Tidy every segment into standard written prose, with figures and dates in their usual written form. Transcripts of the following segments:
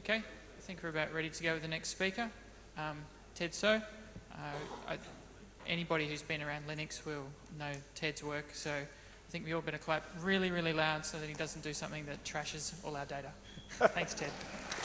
Okay, I think we're about ready to go with the next speaker, Ted So. Anybody who's been around Linux will know Ted's work, so I think we all better clap really, really loud so that he doesn't do something that trashes all our data. Thanks, Ted.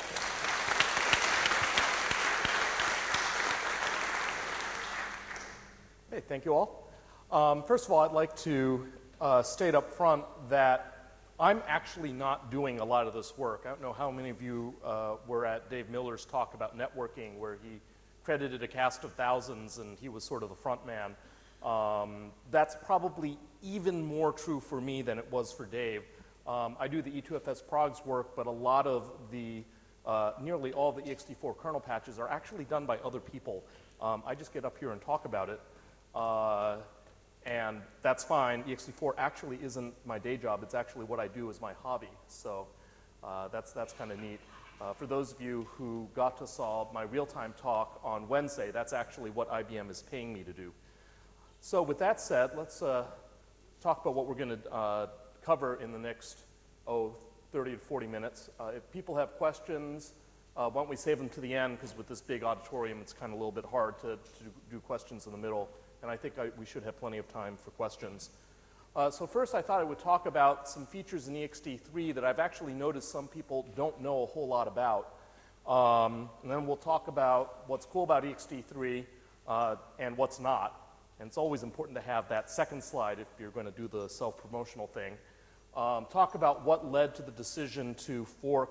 Hey, thank you all. First of all, I'd like to state up front that I'm actually not doing a lot of this work. I don't know how many of you were at Dave Miller's talk about networking, where he credited a cast of thousands and he was sort of the front man. That's probably even more true for me than it was for Dave. I do the E2FS progs work, but a lot of the, nearly all the ext4 kernel patches are actually done by other people. I just get up here and talk about it. And that's fine. ext4 actually isn't my day job. It's actually what I do as my hobby. So that's kind of neat. For those of you who got to saw my real-time talk on Wednesday, that's actually what IBM is paying me to do. So with that said, let's talk about what we're going to cover in the next, 30 to 40 minutes. If people have questions, why don't we save them to the end, because with this big auditorium, it's kind of a little bit hard to do questions in the middle. And I think we should have plenty of time for questions. So first, I thought I would talk about some features in ext3 that I've actually noticed some people don't know a whole lot about. And then we'll talk about what's cool about ext3 and what's not. And it's always important to have that second slide if you're going to do the self-promotional thing. Talk about what led to the decision to fork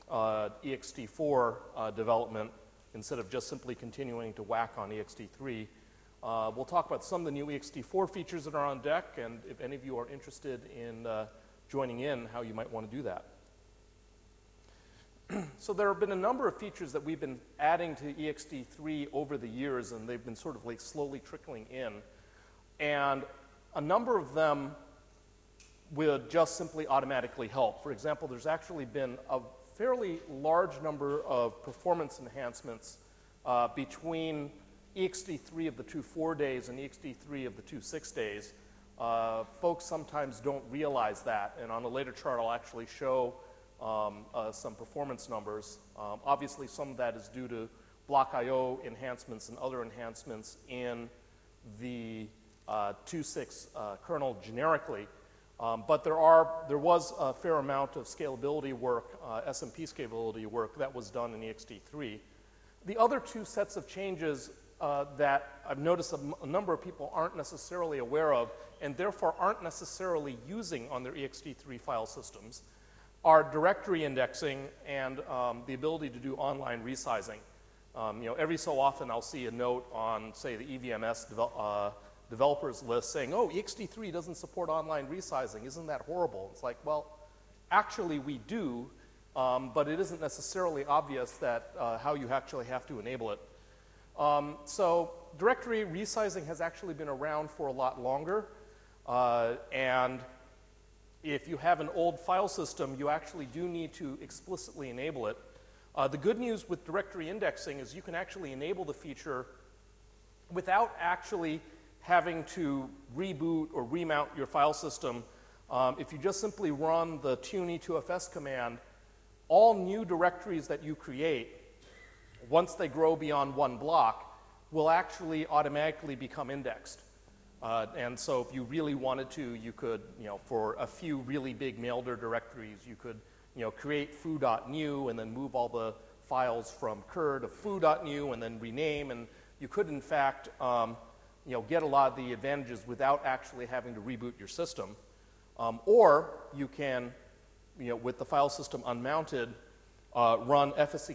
ext4 development instead of just simply continuing to whack on ext3. We'll talk about some of the new ext4 features that are on deck, and if any of you are interested in joining in, how you might want to do that. So there have been a number of features that we've been adding to ext3 over the years, and they've been sort of like slowly trickling in. And a number of them will just simply automatically help. For example, there's actually been a fairly large number of performance enhancements between ext3 of the 2.4 days and ext3 of the 2.6 days. Folks sometimes don't realize that, and on a later chart I'll actually show some performance numbers. Obviously some of that is due to block I/O enhancements and other enhancements in the 2.6 kernel generically, but there was a fair amount of scalability work, SMP scalability work that was done in ext3. The other two sets of changes that I've noticed a number of people aren't necessarily aware of and therefore aren't necessarily using on their ext3 file systems are directory indexing and the ability to do online resizing. Every so often I'll see a note on, say, the EVMS developers list saying, oh, ext3 doesn't support online resizing. Isn't that horrible? It's like, well, actually we do, but it isn't necessarily obvious that how you actually have to enable it. So directory resizing has actually been around for a lot longer, and if you have an old file system, you actually do need to explicitly enable it. The good news with directory indexing is you can actually enable the feature without actually having to reboot or remount your file system. If you just simply run the tune e2fs command, all new directories that you create, once they grow beyond one block, will actually automatically become indexed. And so if you really wanted to, you could, for a few really big maildir directories, you could, create foo.new and then move all the files from cur to foo.new and then rename. And you could, in fact, get a lot of the advantages without actually having to reboot your system. Or you can, with the file system unmounted, run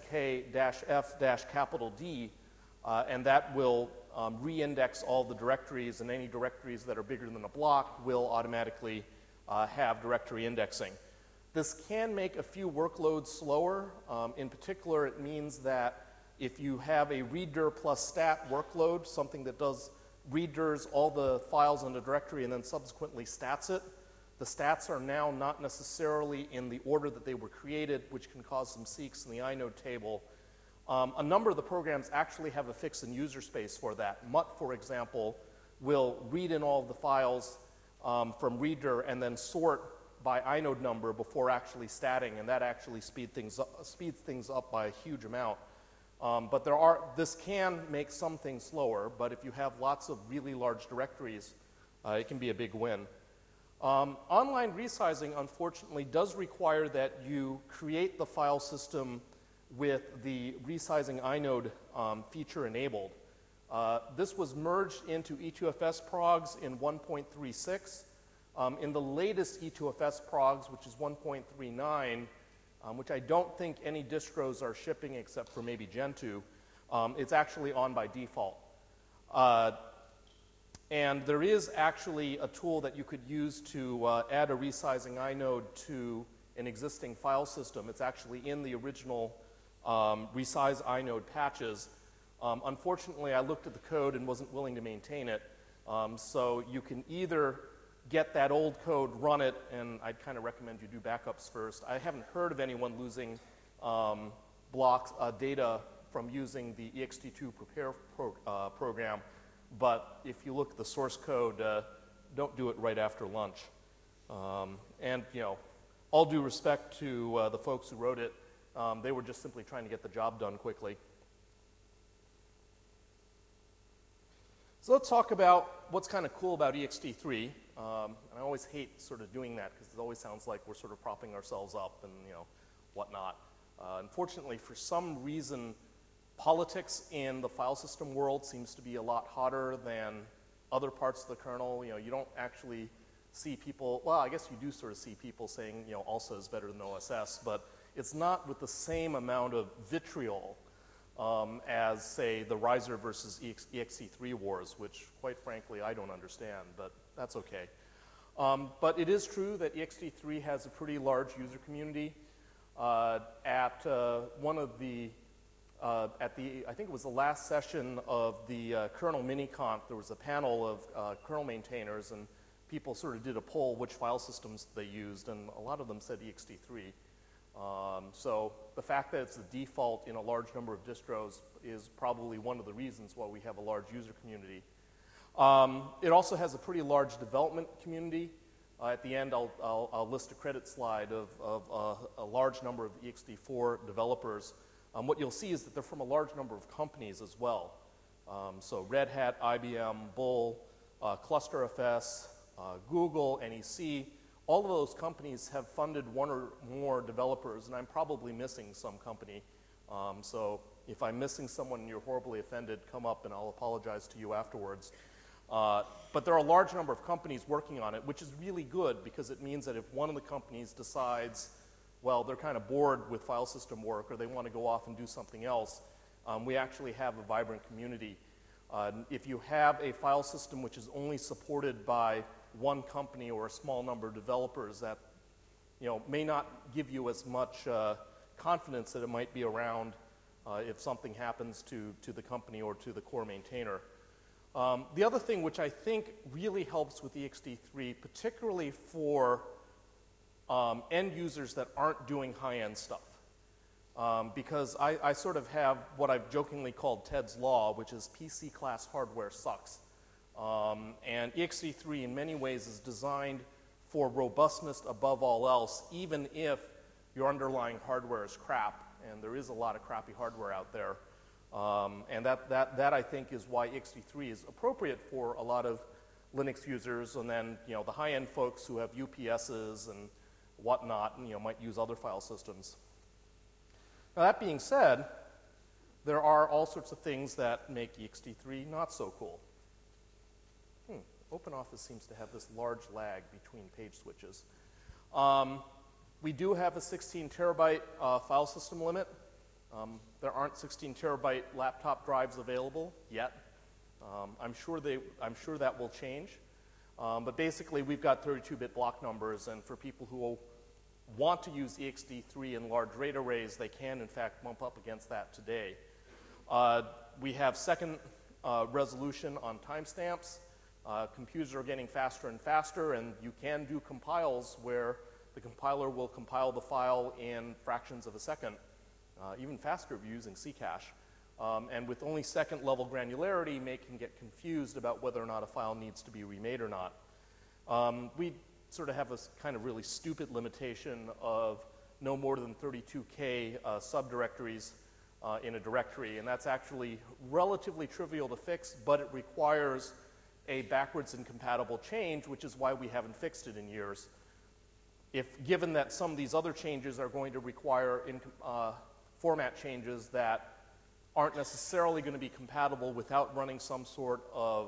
fsek-f-D, and that will re-index all the directories, and any directories that are bigger than a block will automatically have directory indexing. This can make a few workloads slower. In particular, it means that if you have a readdir plus stat workload, something that does readdirs all the files in the directory and then subsequently stats it, the stats are now not necessarily in the order that they were created, which can cause some seeks in the inode table. A number of the programs actually have a fix in user space for that. Mutt, for example, will read in all of the files from readdir and then sort by inode number before actually statting, and that actually speeds things up by a huge amount. But this can make some things slower, but if you have lots of really large directories, it can be a big win. Online resizing, unfortunately, does require that you create the file system with the resizing inode feature enabled. This was merged into E2FS progs in 1.36. In the latest E2FS progs, which is 1.39, which I don't think any distros are shipping except for maybe Gentoo, it's actually on by default. And there is actually a tool that you could use to add a resizing inode to an existing file system. It's actually in the original resize inode patches. Unfortunately, I looked at the code and wasn't willing to maintain it. So you can either get that old code, run it, and I'd kind of recommend you do backups first. I haven't heard of anyone losing data from using the ext2 prepare program, but if you look at the source code, don't do it right after lunch. And you know, all due respect to the folks who wrote it, they were just simply trying to get the job done quickly. So let's talk about what's kind of cool about ext3. And I always hate sort of doing that because it always sounds like we're sort of propping ourselves up and whatnot. Unfortunately, for some reason, politics in the file system world seems to be a lot hotter than other parts of the kernel. You don't actually see people, well, I guess you do sort of see people saying, ALSA is better than OSS, but it's not with the same amount of vitriol as, say, the Riser versus ext3 wars, which, quite frankly, I don't understand, but that's okay. But it is true that ext3 has a pretty large user community. At one of the, I think it was the last session of the kernel mini-conf, there was a panel of kernel maintainers, and people sort of did a poll which file systems they used, and a lot of them said ext3. So the fact that it's the default in a large number of distros is probably one of the reasons why we have a large user community. It also has a pretty large development community. At the end, I'll list a credit slide of a large number of ext4 developers. What you'll see is that they're from a large number of companies as well. So Red Hat, IBM, Bull, ClusterFS, Google, NEC, all of those companies have funded one or more developers, and I'm probably missing some company. So if I'm missing someone and you're horribly offended, come up and I'll apologize to you afterwards. But there are a large number of companies working on it, which is really good because it means that if one of the companies decides, well, they're kind of bored with file system work or they want to go off and do something else, we actually have a vibrant community. If you have a file system which is only supported by one company or a small number of developers, that may not give you as much confidence that it might be around if something happens to the company or to the core maintainer. The other thing which I think really helps with ext3, particularly for end users that aren't doing high-end stuff, because I sort of have what I've jokingly called Ted's Law, which is PC class hardware sucks. And ext3 in many ways is designed for robustness above all else, even if your underlying hardware is crap, and there is a lot of crappy hardware out there. And that I think is why ext3 is appropriate for a lot of Linux users, and then the high-end folks who have UPSs and whatnot, and, might use other file systems. Now that being said, there are all sorts of things that make ext3 not so cool. OpenOffice seems to have this large lag between page switches. We do have a 16 terabyte file system limit. There aren't 16 terabyte laptop drives available yet. I'm sure that will change. But basically, we've got 32-bit block numbers, and for people who want to use ext3 in large RAID arrays, they can, in fact, bump up against that today. We have second resolution on timestamps. Computers are getting faster and faster, and you can do compiles where the compiler will compile the file in fractions of a second, even faster if you're using Ccache. And with only second-level granularity, Make can get confused about whether or not a file needs to be remade or not. We sort of have a kind of really stupid limitation of no more than 32K subdirectories in a directory, and that's actually relatively trivial to fix, but it requires a backwards incompatible change, which is why we haven't fixed it in years. Given that some of these other changes are going to require format changes that aren't necessarily going to be compatible without running some sort of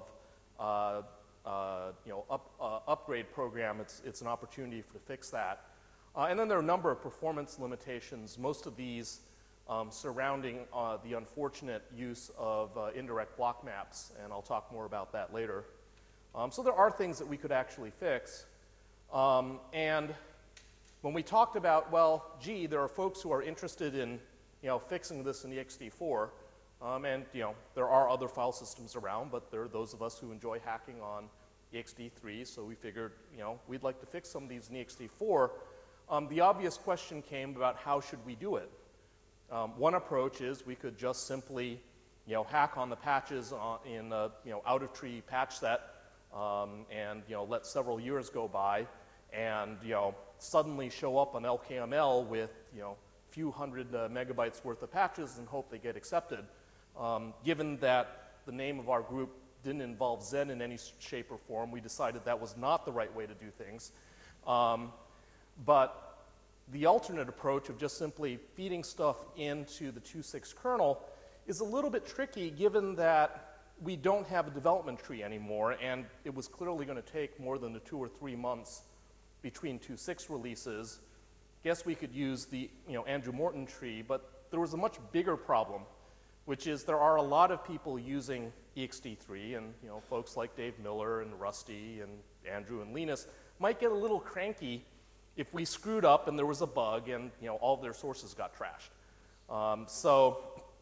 upgrade program, it's an opportunity to fix that. And then there are a number of performance limitations, most of these surrounding the unfortunate use of indirect block maps, and I'll talk more about that later. So there are things that we could actually fix. And when we talked about, well, gee, there are folks who are interested in fixing this in ext4, and there are other file systems around, but there are those of us who enjoy hacking on ext3, so we figured we'd like to fix some of these in ext4. The obvious question came about how should we do it. One approach is we could just simply hack on the patches in out of tree patch set and let several years go by and suddenly show up on LKML with few hundred megabytes worth of patches and hope they get accepted. Given that the name of our group didn't involve Zen in any shape or form, we decided that was not the right way to do things. But the alternate approach of just simply feeding stuff into the 2.6 kernel is a little bit tricky given that we don't have a development tree anymore, and it was clearly going to take more than the 2 or 3 months between 2.6 releases. Guess we could use the Andrew Morton tree, but there was a much bigger problem, which is there are a lot of people using ext3, and folks like Dave Miller and Rusty and Andrew and Linus might get a little cranky if we screwed up and there was a bug and all of their sources got trashed. So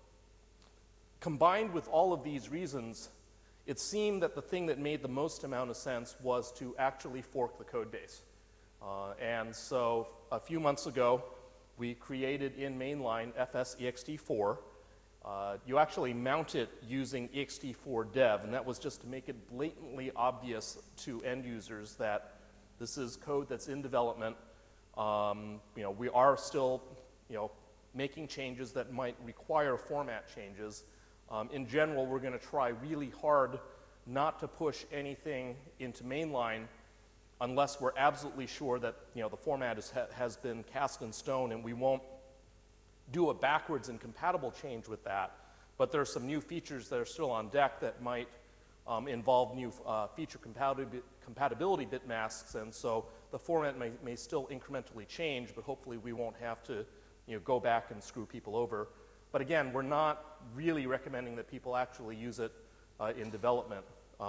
combined with all of these reasons, it seemed that the thing that made the most amount of sense was to actually fork the code base. And so a few months ago, we created in mainline fsext4. You actually mount it using ext4 dev, and that was just to make it blatantly obvious to end users that this is code that's in development. We are still, making changes that might require format changes. In general, we're going to try really hard not to push anything into mainline unless we're absolutely sure that the format has been cast in stone, and we won't do a backwards incompatible change with that. But there are some new features that are still on deck that might involve new feature compatibility bit masks, and so the format may still incrementally change, but hopefully we won't have to go back and screw people over. But again, we're not really recommending that people actually use it in development,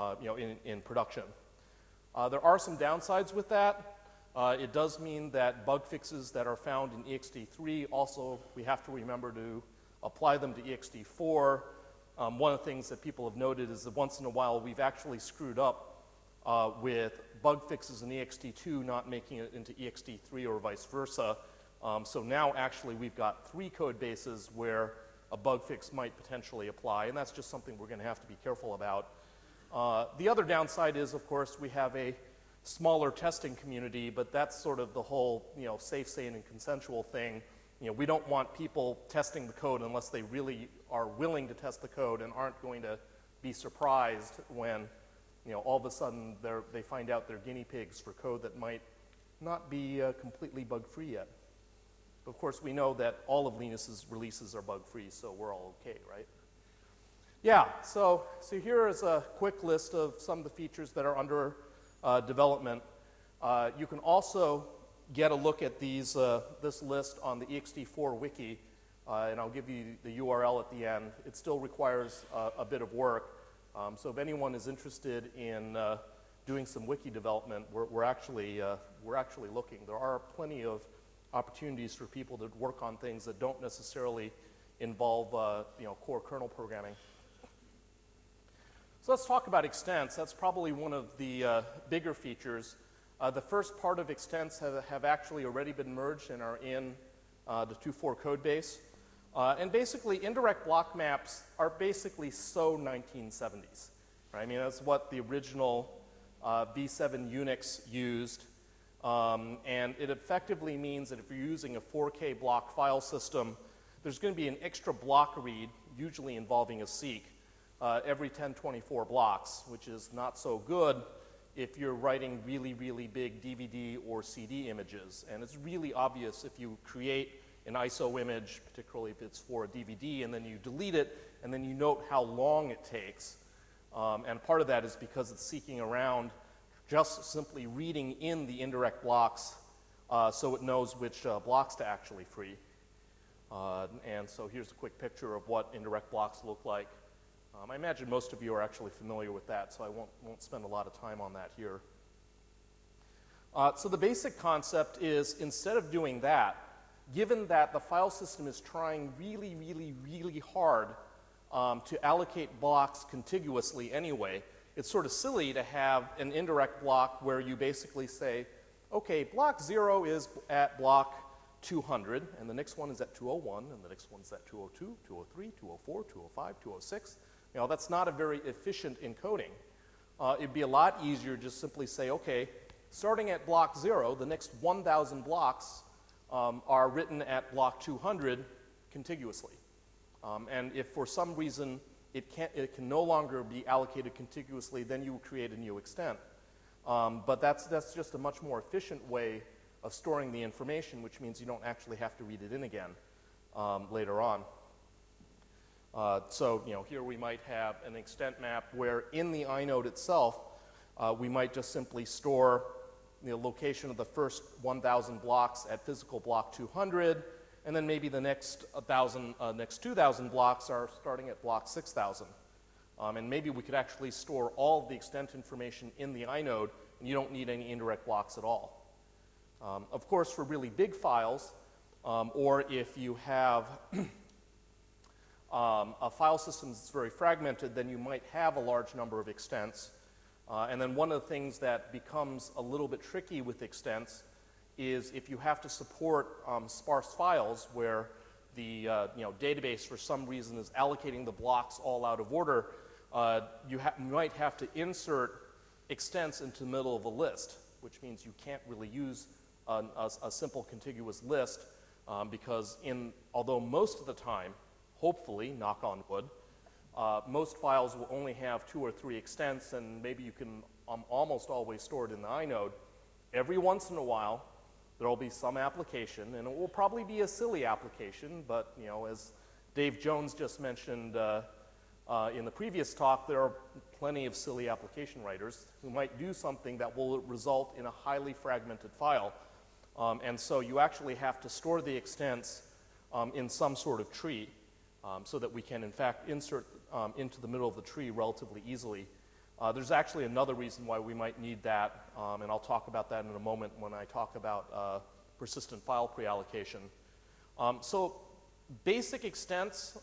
in production. There are some downsides with that. It does mean that bug fixes that are found in ext3 also, we have to remember to apply them to ext4. One of the things that people have noted is that once in a while we've actually screwed up with bug fixes in ext2 not making it into ext3 or vice versa. So now actually we've got 3 code bases where a bug fix might potentially apply, and that's just something we're going to have to be careful about. The other downside is, of course, we have a smaller testing community, but that's sort of the whole safe, sane, and consensual thing. We don't want people testing the code unless they really are willing to test the code and aren't going to be surprised when all of a sudden they find out they're guinea pigs for code that might not be completely bug-free yet. But of course, we know that all of Linus's releases are bug-free, so we're all okay, right? Yeah, so here is a quick list of some of the features that are under development. You can also get a look at this list on the ext4 wiki, and I'll give you the URL at the end. It still requires a bit of work, so if anyone is interested in doing some wiki development, we're actually looking. There are plenty of opportunities for people to work on things that don't necessarily involve core kernel programming. So let's talk about extents. That's probably one of the bigger features. The first part of extents have actually already been merged and are in the 2.4 code base. And basically, indirect block maps are basically so 1970s. Right? I mean, that's what the original V7 Unix used. And it effectively means that if you're using a 4K block file system, there's going to be an extra block read, usually involving a seek, every 1024 blocks, which is not so good if you're writing really, really big DVD or CD images. And it's really obvious if you create an ISO image, particularly if it's for a DVD, and then you delete it, and then you note how long it takes. And part of that is because it's seeking around just simply reading in the indirect blocks so it knows which blocks to actually free. And so here's a quick picture of what indirect blocks look like. I imagine most of you are actually familiar with that, so I won't spend a lot of time on that here. So the basic concept is, instead of doing that, given that the file system is trying really, really, really hard to allocate blocks contiguously anyway, it's sort of silly to have an indirect block where you basically say, okay, block 0 is at block 200, and the next one is at 201, and the next one's at 202, 203, 204, 205, 206. You know, that's not a very efficient encoding. It'd be a lot easier to just simply say, okay, starting at block 0, the next 1,000 blocks are written at block 200 contiguously. And if for some reason it can no longer be allocated contiguously, then you create a new extent. But that's just a much more efficient way of storing the information, which means you don't actually have to read it in again later on. So, you know, here we might have an extent map where in the inode itself, we might just simply store the location of the first 1,000 blocks at physical block 200, and then maybe the next 2,000 blocks are starting at block 6,000. And maybe we could actually store all of the extent information in the inode, and you don't need any indirect blocks at all. Of course, for really big files, or if you have a file system that's very fragmented, then you might have a large number of extents. And then one of the things that becomes a little bit tricky with extents is if you have to support sparse files where the database for some reason is allocating the blocks all out of order, you might have to insert extents into the middle of a list, which means you can't really use a simple contiguous list because although most of the time, hopefully, knock on wood, most files will only have 2 or 3 extents, and maybe you can almost always store it in the inode. Every once in a while, there will be some application, and it will probably be a silly application, but you know, as Dave Jones just mentioned in the previous talk, there are plenty of silly application writers who might do something that will result in a highly fragmented file. And so you actually have to store the extents in some sort of tree so that we can, in fact, insert into the middle of the tree relatively easily. There's actually another reason why we might need that, and I'll talk about that in a moment when I talk about persistent file pre-allocation. So basic extents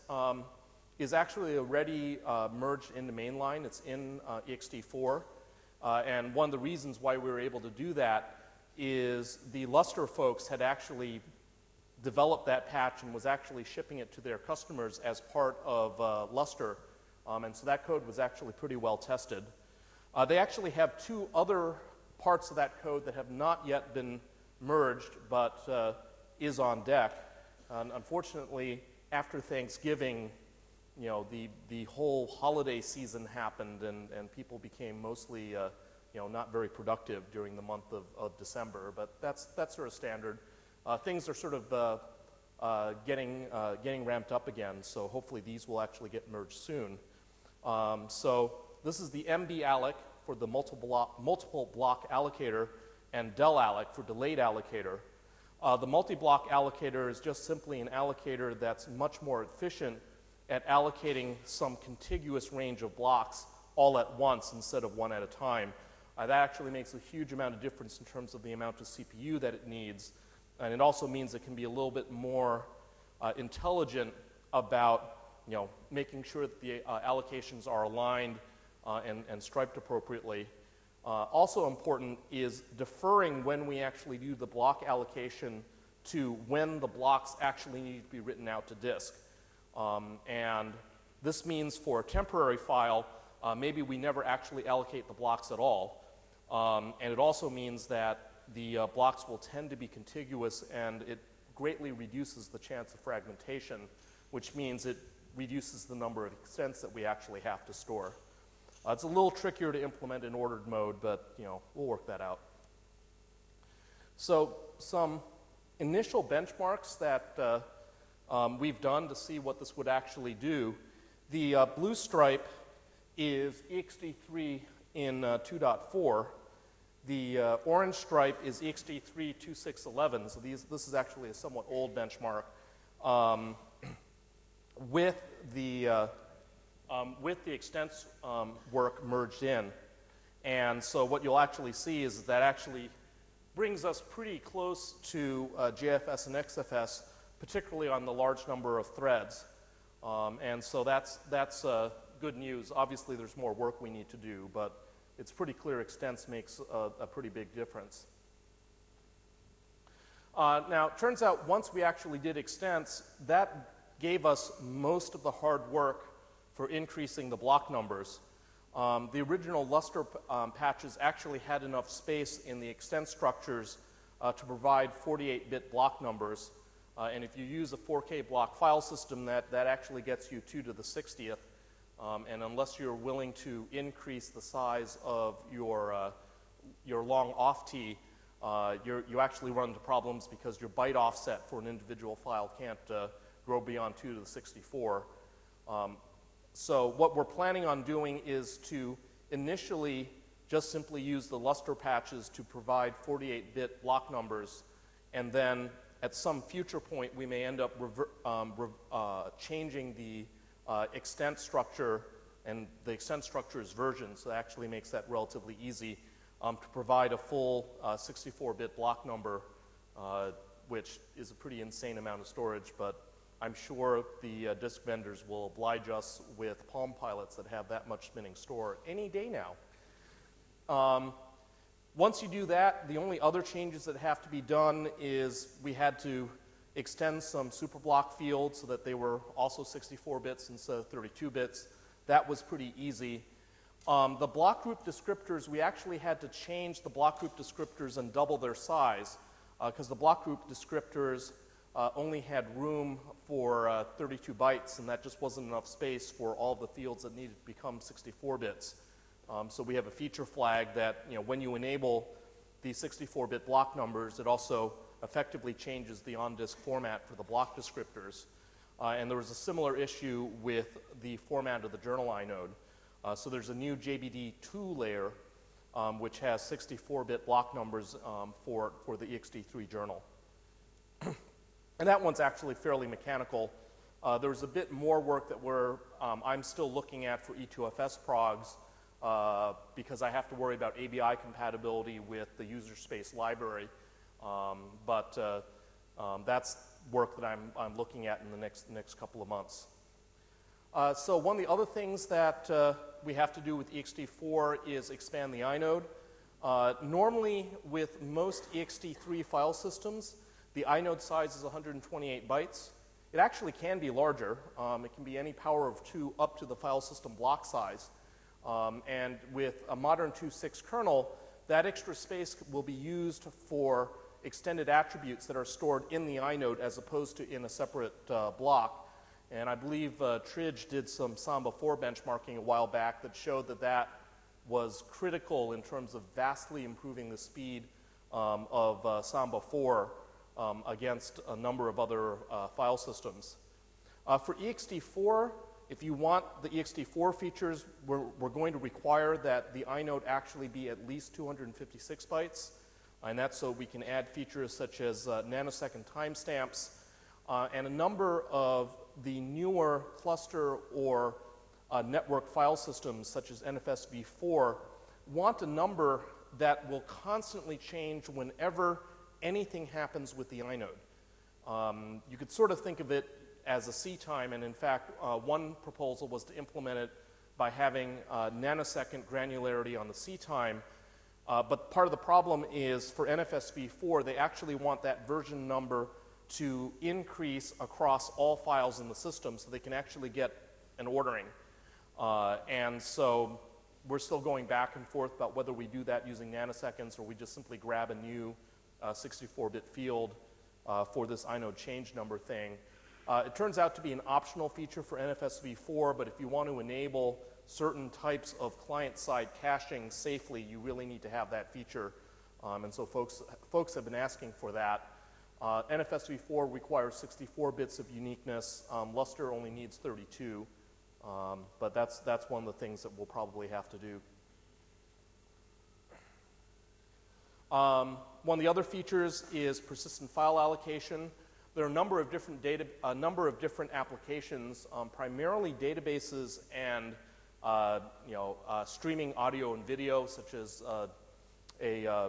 is actually already merged into mainline. It's in ext4. And one of the reasons why we were able to do that is the Lustre folks had actually developed that patch and was actually shipping it to their customers as part of Lustre. And so that code was actually pretty well tested. They actually have 2 other parts of that code that have not yet been merged, but is on deck. And unfortunately, after Thanksgiving, you know, the whole holiday season happened, and people became mostly not very productive during the month of December. But that's sort of standard. Things are sort of getting ramped up again, so hopefully these will actually get merged soon. So this is the MBAlloc for the multiple block allocator, and DELAlloc for delayed allocator. The multi-block allocator is just simply an allocator that's much more efficient at allocating some contiguous range of blocks all at once instead of one at a time. That actually makes a huge amount of difference in terms of the amount of CPU that it needs, and it also means it can be a little bit more intelligent about making sure that the allocations are aligned and striped appropriately. Also important is deferring when we actually do the block allocation to when the blocks actually need to be written out to disk. And this means for a temporary file, maybe we never actually allocate the blocks at all. And it also means that the blocks will tend to be contiguous, and it greatly reduces the chance of fragmentation, which means it reduces the number of extents that we actually have to store. It's a little trickier to implement in ordered mode, but we'll work that out. So some initial benchmarks that we've done to see what this would actually do. The blue stripe is ext3 in 2.4. The orange stripe is ext3 2.6.11, so this is actually a somewhat old benchmark with the extents work merged in. And so what you'll actually see is that actually brings us pretty close to JFS and XFS, particularly on the large number of threads. And so that's good news. Obviously, there's more work we need to do, but it's pretty clear extents makes a pretty big difference. Now, it turns out once we actually did extents, that gave us most of the hard work for increasing the block numbers. The original Lustre patches actually had enough space in the extent structures to provide 48-bit block numbers. And if you use a 4K block file system, that actually gets you 2 to the 60th. And unless you're willing to increase the size of your long off-T, you actually run into problems because your byte offset for an individual file can't grow beyond 2 to the 64. So what we're planning on doing is to initially just simply use the Lustre patches to provide 48-bit block numbers, and then at some future point we may end up changing the extent structure, and the extent structure is version, so that actually makes that relatively easy to provide a full 64-bit block number, which is a pretty insane amount of storage, but I'm sure the disk vendors will oblige us with Palm Pilots that have that much spinning store any day now. Once you do that, the only other changes that have to be done is we had to extend some superblock fields so that they were also 64 bits instead of 32 bits. That was pretty easy. The block group descriptors, we actually had to change the block group descriptors and double their size because the block group descriptors only had room for 32 bytes, and that just wasn't enough space for all the fields that needed to become 64 bits. So we have a feature flag that when you enable the 64-bit block numbers, it also effectively changes the on-disk format for the block descriptors. And there was a similar issue with the format of the journal inode. So there's a new JBD2 layer which has 64-bit block numbers for the ext3 journal. And that one's actually fairly mechanical. There's a bit more work that I'm still looking at for E2FS progs because I have to worry about ABI compatibility with the user space library. But that's work that I'm looking at in the next couple of months. So one of the other things that we have to do with ext4 is expand the inode. Normally, with most ext3 file systems, the inode size is 128 bytes. It actually can be larger. It can be any power of 2 up to the file system block size. And with a modern 2.6 kernel, that extra space will be used for extended attributes that are stored in the inode as opposed to in a separate block. And I believe Tridge did some Samba 4 benchmarking a while back that showed that was critical in terms of vastly improving the speed of Samba 4 against a number of other file systems. For ext4, if you want the ext4 features, we're going to require that the inode actually be at least 256 bytes. And that's so we can add features such as nanosecond timestamps and a number of the newer cluster or network file systems such as NFS v4 want a number that will constantly change whenever anything happens with the inode. You could sort of think of it as a C time, and in fact, one proposal was to implement it by having nanosecond granularity on the C time. But part of the problem is for NFS v4, they actually want that version number to increase across all files in the system so they can actually get an ordering. And so we're still going back and forth about whether we do that using nanoseconds or we just simply grab a new 64-bit field for this inode change number thing. It turns out to be an optional feature for NFS v4, but if you want to enable certain types of client-side caching safely, you really need to have that feature. And so folks have been asking for that. NFS v4 requires 64 bits of uniqueness. Lustre only needs 32. But that's one of the things that we'll probably have to do. One of the other features is persistent file allocation. There are a number of different applications, primarily databases and streaming audio and video, such as a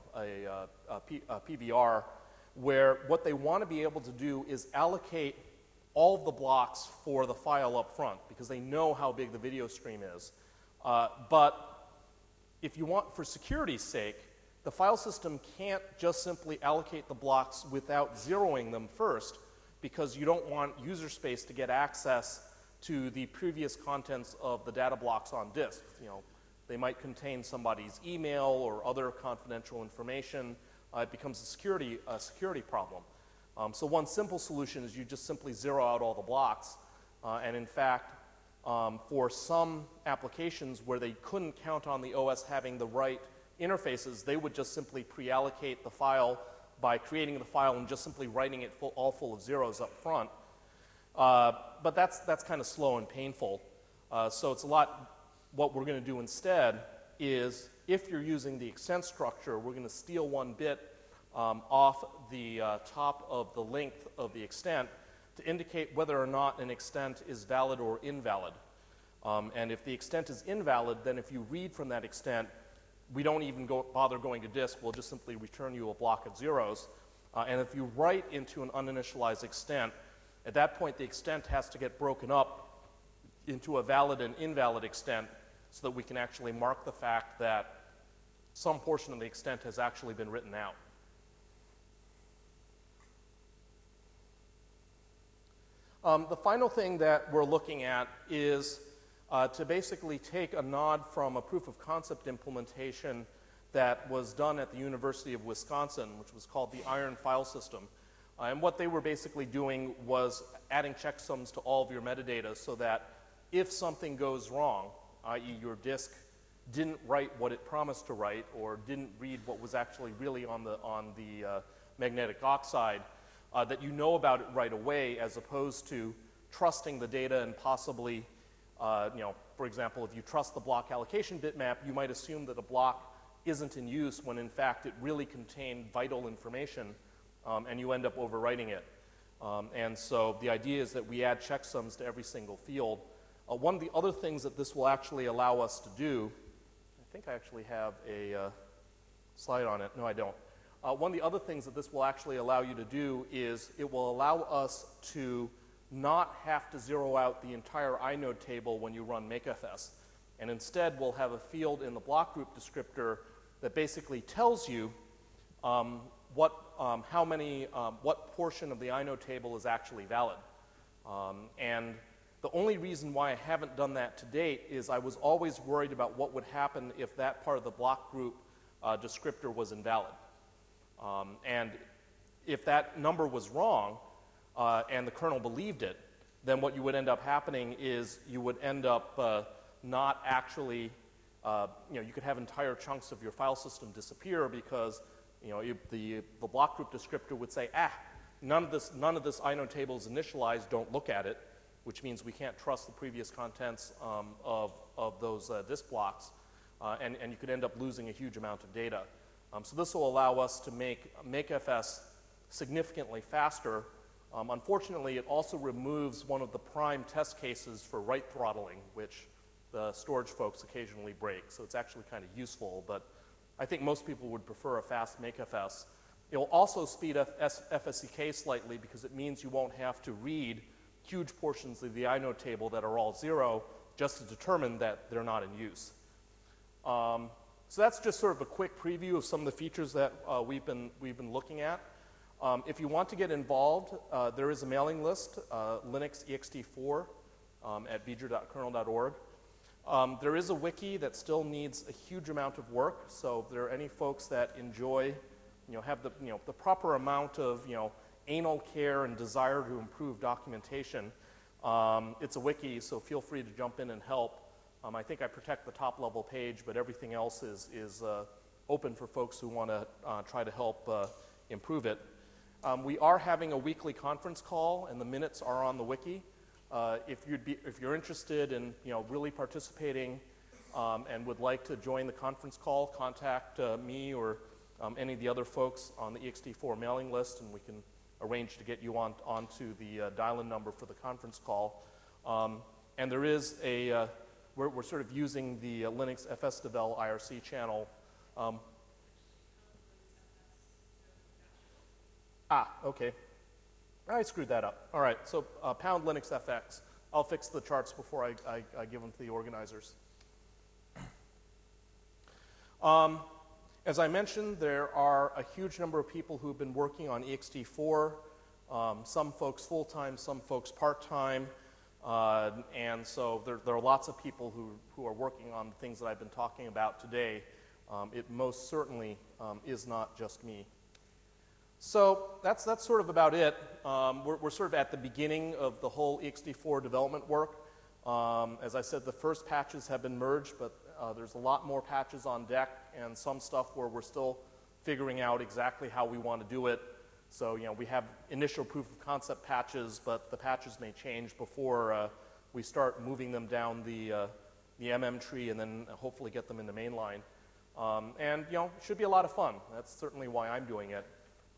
PVR, where what they want to be able to do is allocate all of the blocks for the file up front because they know how big the video stream is. But if you want, for security's sake, the file system can't just simply allocate the blocks without zeroing them first because you don't want user space to get access to the previous contents of the data blocks on disk. They might contain somebody's email or other confidential information. It becomes a security problem. So one simple solution is you just simply zero out all the blocks. And in fact, for some applications where they couldn't count on the OS having the right interfaces, they would just simply pre-allocate the file by creating the file and just simply writing it all full of zeros up front. But that's kind of slow and painful. So it's what we're going to do instead is, if you're using the extent structure, we're going to steal one bit off the top of the length of the extent to indicate whether or not an extent is valid or invalid. And if the extent is invalid, then if you read from that extent, we don't even bother going to disk. We'll just simply return you a block of zeros. And if you write into an uninitialized extent, at that point the extent has to get broken up into a valid and invalid extent so that we can actually mark the fact that some portion of the extent has actually been written out. The final thing that we're looking at is to basically take a nod from a proof of concept implementation that was done at the University of Wisconsin, which was called the Iron File System. And what they were basically doing was adding checksums to all of your metadata so that if something goes wrong, i.e. your disk didn't write what it promised to write or didn't read what was actually really on the magnetic oxide, that you know about it right away, as opposed to trusting the data and possibly, for example, if you trust the block allocation bitmap, you might assume that a block isn't in use when in fact it really contained vital information, and you end up overwriting it. And so the idea is that we add checksums to every single field. One of the other things that this will actually allow us to do, I think I actually have a slide on it. No, I don't. One of the other things that this will actually allow you to do is it will allow us to not have to zero out the entire inode table when you run makefs. And instead, we'll have a field in the block group descriptor that basically tells you what portion of the inode table is actually valid. And the only reason why I haven't done that to date is I was always worried about what would happen if that part of the block group descriptor was invalid. And if that number was wrong and the kernel believed it, then what you would end up happening is you would end up not actually, you could have entire chunks of your file system disappear because the block group descriptor would say, none of this inode table is initialized, don't look at it, which means we can't trust the previous contents of those disk blocks, and you could end up losing a huge amount of data. So this will allow us to make makefs significantly faster. Unfortunately, it also removes one of the prime test cases for write throttling, which the storage folks occasionally break. So it's actually kind of useful, but I think most people would prefer a fast makefs. It will also speed up FSCK slightly because it means you won't have to read huge portions of the inode table that are all zero just to determine that they're not in use. So that's just sort of a quick preview of some of the features that we've been looking at. If you want to get involved, there is a mailing list, Linux ext4 at beeger.kernel.org. There is a wiki that still needs a huge amount of work, so if there are any folks that enjoy, have the proper amount of, anal care and desire to improve documentation, it's a wiki, so feel free to jump in and help. I think I protect the top level page, but everything else is open for folks who want to try to help improve it. We are having a weekly conference call, and the minutes are on the wiki. If you're interested in really participating and would like to join the conference call, contact me or any of the other folks on the ext4 mailing list, and we can arrange to get you onto the dial-in number for the conference call. And there is we're sort of using the Linux FSDevel IRC channel. Okay. I screwed that up. All right, so pound Linux FX. I'll fix the charts before I give them to the organizers. As I mentioned, there are a huge number of people who've been working on ext4, some folks full-time, some folks part-time, and so there are lots of people who are working on the things that I've been talking about today. It most certainly is not just me. So that's sort of about it. We're sort of at the beginning of the whole ext4 development work. As I said, the first patches have been merged, but there's a lot more patches on deck and some stuff where we're still figuring out exactly how we want to do it. So we have initial proof of concept patches, but the patches may change before we start moving them down the MM tree and then hopefully get them into mainline. And it should be a lot of fun. That's certainly why I'm doing it.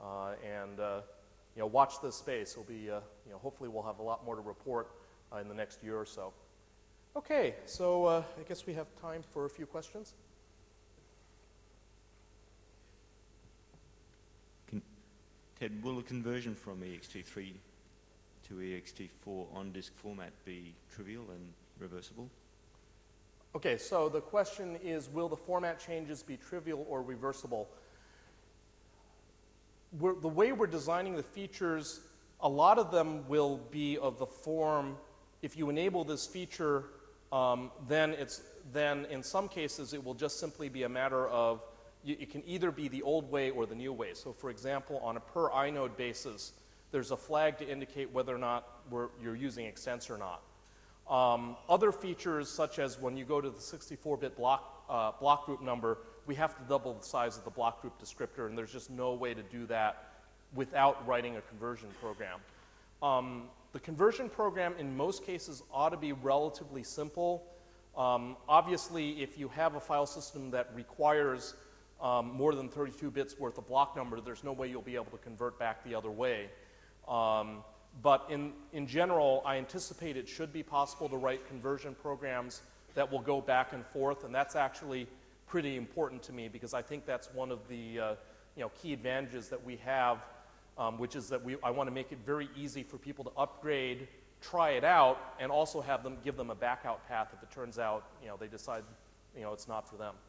Watch this space. It'll be, hopefully we'll have a lot more to report in the next year or so. Okay, so I guess we have time for a few questions. Ted, will a conversion from ext3 to ext4 on disk format be trivial and reversible? Okay, so the question is, will the format changes be trivial or reversible? The way we're designing the features, a lot of them will be of the form, if you enable this feature, then in some cases it will just simply be a matter of, it can either be the old way or the new way. So for example, on a per inode basis, there's a flag to indicate whether or not you're using extents or not. Other features, such as when you go to the 64-bit block group number, we have to double the size of the block group descriptor, and there's just no way to do that without writing a conversion program. The conversion program in most cases ought to be relatively simple. Obviously, if you have a file system that requires more than 32 bits worth of block number, there's no way you'll be able to convert back the other way. But in general, I anticipate it should be possible to write conversion programs that will go back and forth, and that's actually pretty important to me because I think that's one of the key advantages that we have, which is that I want to make it very easy for people to upgrade, try it out, and also give them a backout path if it turns out they decide it's not for them.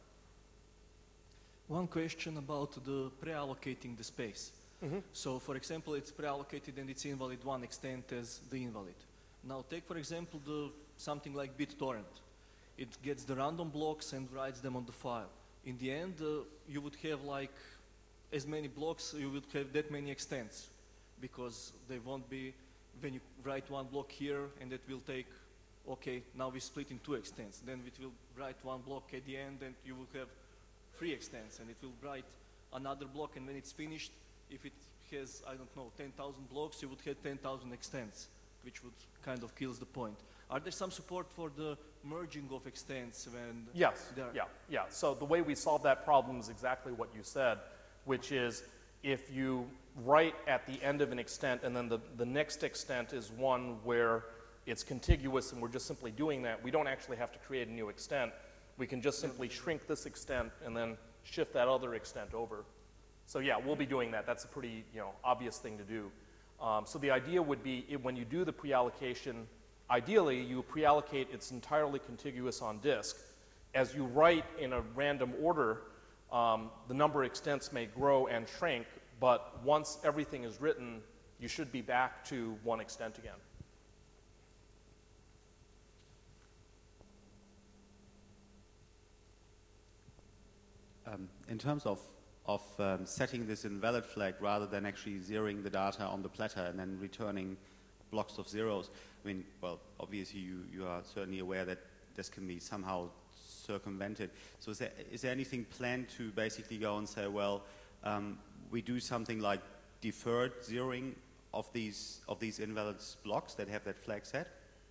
One question about the pre-allocating the space. Mm-hmm. So, for example, it's pre-allocated and it's invalid one extent as the invalid. Now, take for example something like BitTorrent. It gets the random blocks and writes them on the file. In the end, you would have like as many blocks, you would have that many extents because they won't be, when you write one block here and it will take, okay, now we split in two extents. Then it will write one block at the end and you will have 3 extents and it will write another block, and when it's finished, if it has, I don't know, 10,000 blocks, you would have 10,000 extents, which would kind of kills the point. Are there some support for the merging of extents when Yes, yeah. So the way we solve that problem is exactly what you said, which is if you write at the end of an extent and then the next extent is one where it's contiguous and we're just simply doing that, we don't actually have to create a new extent. We can just simply shrink this extent and then shift that other extent over. So yeah, we'll be doing that. That's a pretty obvious thing to do. So the idea would be when you do the pre-allocation, ideally you pre-allocate it's entirely contiguous on disk. As you write in a random order, the number of extents may grow and shrink, but once everything is written, you should be back to one extent again. in terms of setting this invalid flag rather than actually zeroing the data on the platter and then returning blocks of zeros, I mean, well, obviously you are certainly aware that this can be somehow circumvented. So is there anything planned to basically go and say, well, we do something like deferred zeroing of these invalid blocks that have that flag set?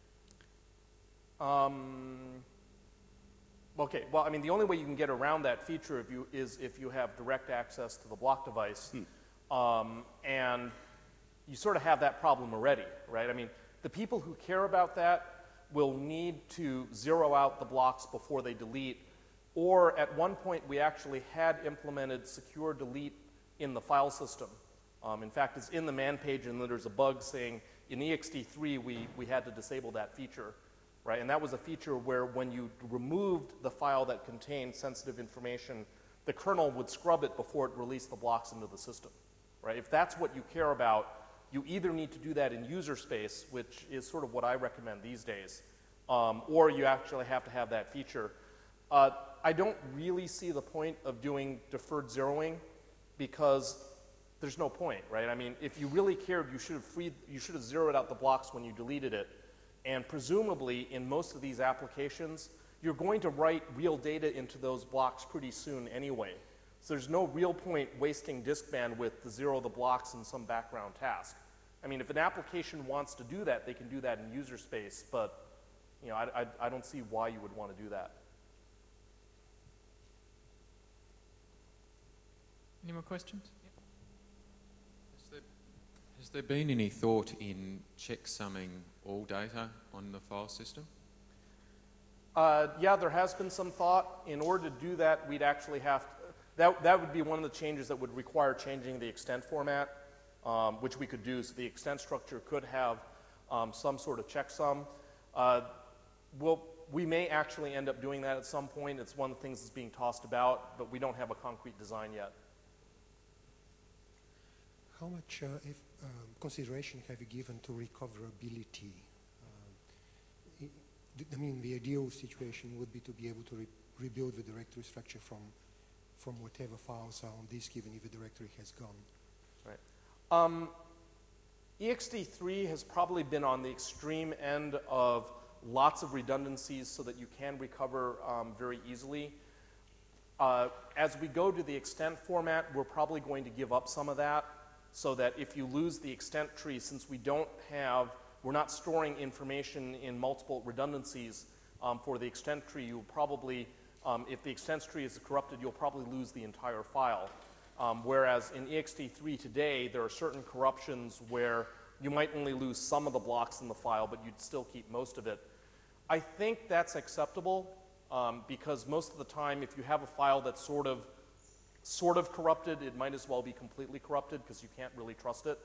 Okay, well, I mean, the only way you can get around that feature is if you have direct access to the block device, and you sort of have that problem already, right? I mean, the people who care about that will need to zero out the blocks before they delete, or at one point we actually had implemented secure delete in the file system. In fact, it's in the man page, and there's a bug saying in ext3 we had to disable that feature. Right, and that was a feature where when you removed the file that contained sensitive information, the kernel would scrub it before it released the blocks into the system. Right? If that's what you care about, you either need to do that in user space, which is sort of what I recommend these days, or you actually have to have that feature. I don't really see the point of doing deferred zeroing because there's no point, right? I mean, if you really cared, you should have zeroed out the blocks when you deleted it. And presumably, in most of these applications, you're going to write real data into those blocks pretty soon anyway. So there's no real point wasting disk bandwidth to zero the blocks in some background task. I mean, if an application wants to do that, they can do that in user space, but you know, I don't see why you would want to do that. Any more questions? Has there been any thought in checksumming all data on the file system? Yeah, there has been some thought. In order to do that, we'd actually have to, that would be one of the changes that would require changing the extent format, which we could do. So the extent structure could have some sort of checksum. We may actually end up doing that at some point. It's one of the things that's being tossed about, but we don't have a concrete design yet. How much consideration have you given to recoverability? I mean, the ideal situation would be to be able to rebuild the directory structure from whatever files are on disk, even if the directory has gone. Right. ext3 has probably been on the extreme end of lots of redundancies so that you can recover very easily. As we go to the extent format, we're probably going to give up some of that, so that if you lose the extent tree, since we're not storing information in multiple redundancies for the extent tree, you'll probably, if the extent tree is corrupted, you'll probably lose the entire file. Whereas in ext3 today, there are certain corruptions where you might only lose some of the blocks in the file, but you'd still keep most of it. I think that's acceptable because most of the time, if you have a file that's sort of corrupted, it might as well be completely corrupted because you can't really trust it.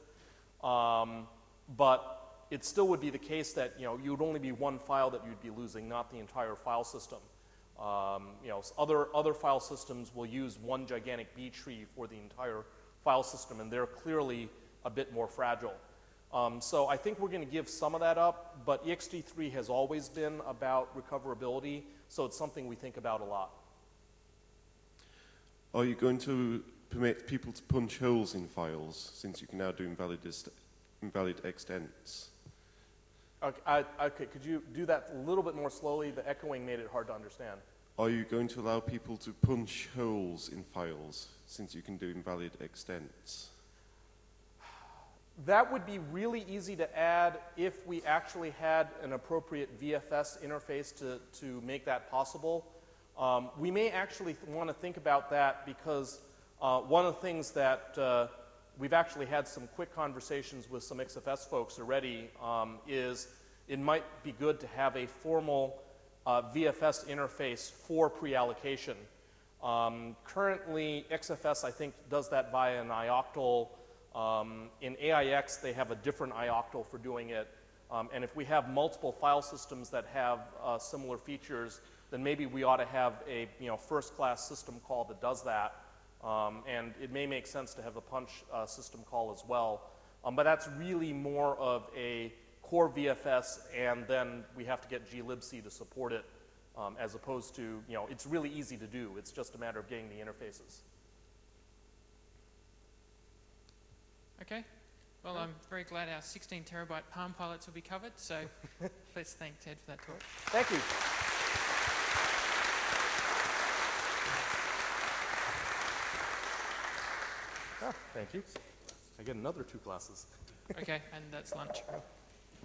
But it still would be the case that you would only be one file that you'd be losing, not the entire file system. Other file systems will use one gigantic B tree for the entire file system, and they're clearly a bit more fragile. So I think we're going to give some of that up, but ext3 has always been about recoverability, so it's something we think about a lot. Are you going to permit people to punch holes in files, since you can now do invalid extents? Okay, could you do that a little bit more slowly? The echoing made it hard to understand. Are you going to allow people to punch holes in files, since you can do invalid extents? That would be really easy to add if we actually had an appropriate VFS interface to make that possible. We may actually want to think about that because one of the things that we've actually had some quick conversations with some XFS folks already is it might be good to have a formal VFS interface for pre-allocation. Currently, XFS, I think, does that via an ioctl. In AIX, they have a different ioctl for doing it. And if we have multiple file systems that have similar features, then maybe we ought to have a first-class system call that does that. And it may make sense to have a punch system call as well. But that's really more of a core VFS, and then we have to get glibc to support it. as opposed to, you know, it's really easy to do. It's just a matter of getting the interfaces. Okay. Well, I'm very glad our 16 terabyte Palm Pilots will be covered, so let's thank Ted for that talk. Thank you. Thank you. I get another 2 glasses. Okay, and that's lunch.